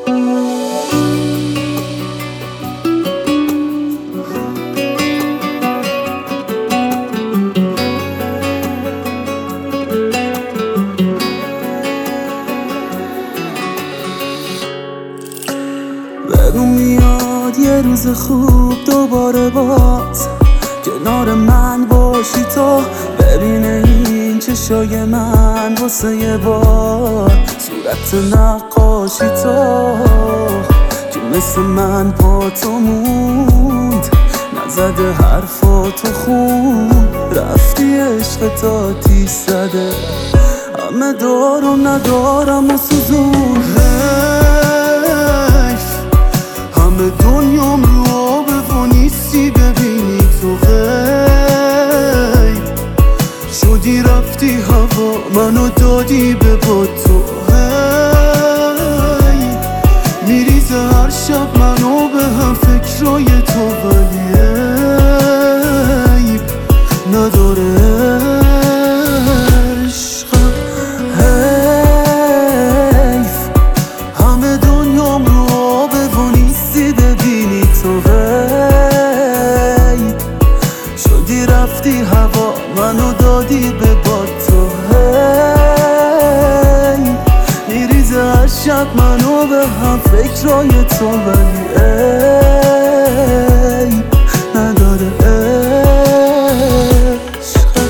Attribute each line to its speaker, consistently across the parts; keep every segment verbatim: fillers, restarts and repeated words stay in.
Speaker 1: بگو میاد یه روز خوب دوباره باز کنار من باشی تو، ببینه این چشای من واسه یه بار صورت نقاشی تو که مثل من پا تو موند، نزده حرفاتو خون، رفتی عشق تا تیز زده، همه دارم ندارم و سوزون، همه دنیام رو آبه و نیستی ببینی تو غیب شدی، رفتی هوا منو دادی به باد تو، هی میریزه هر شب منو به هم فکرای تو، ولی عیب نداره عشقم، حیف همه دنیام رو آبه و نیستی ببینی تو غیب شدی، رفتی هوا منو دادی به باد تو، هی میریزه هر شب منو به هم فکرای تو، ولی عیب نداره عشقم.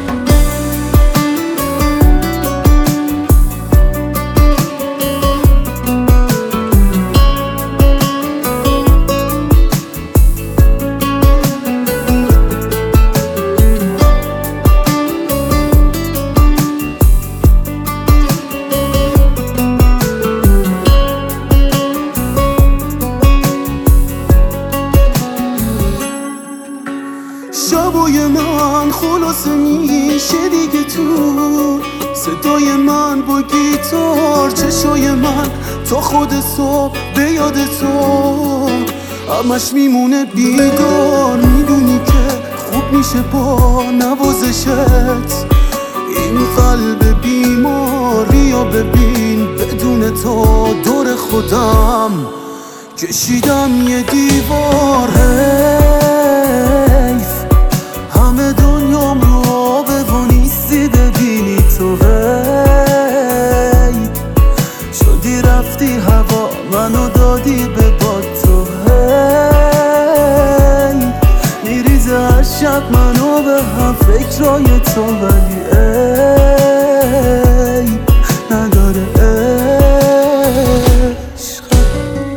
Speaker 1: شبای من خلاصه میشه دیگه تو صدای من با گیتار، چشای من تا خود صبح به یاد تو همش میمونه بیدار، میدونی که خوب میشه با نوازشت، این قلب بیماری رو ببین بدون تو دور خودم کشیدم یه دیوار، همه دنیام رو آبه و نیستی ببینی تو غیب شدی، رفتی هوا منو دادی به باد تو، هی میریزه هر شب منو به هم فکرای تو، ولی عیب نداره عشقم،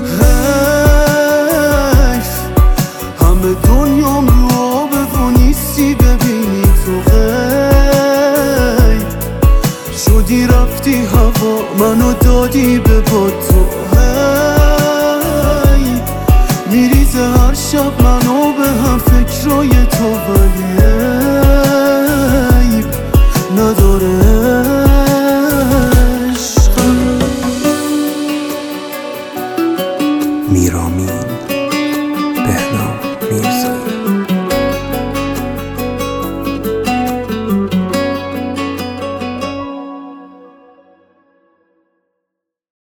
Speaker 1: حیف همه دنیام رو آبه و نیستی ببینی تو غیب شدی، رفتی هوا منو دادی به باد تو، هی میریزه هر شب منو به هم